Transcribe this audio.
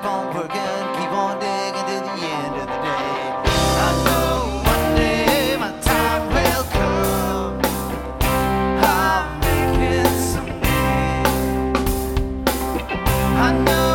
keep on working, keep on digging to the end of the day. I know one day my time will come. I'll make it someday. I know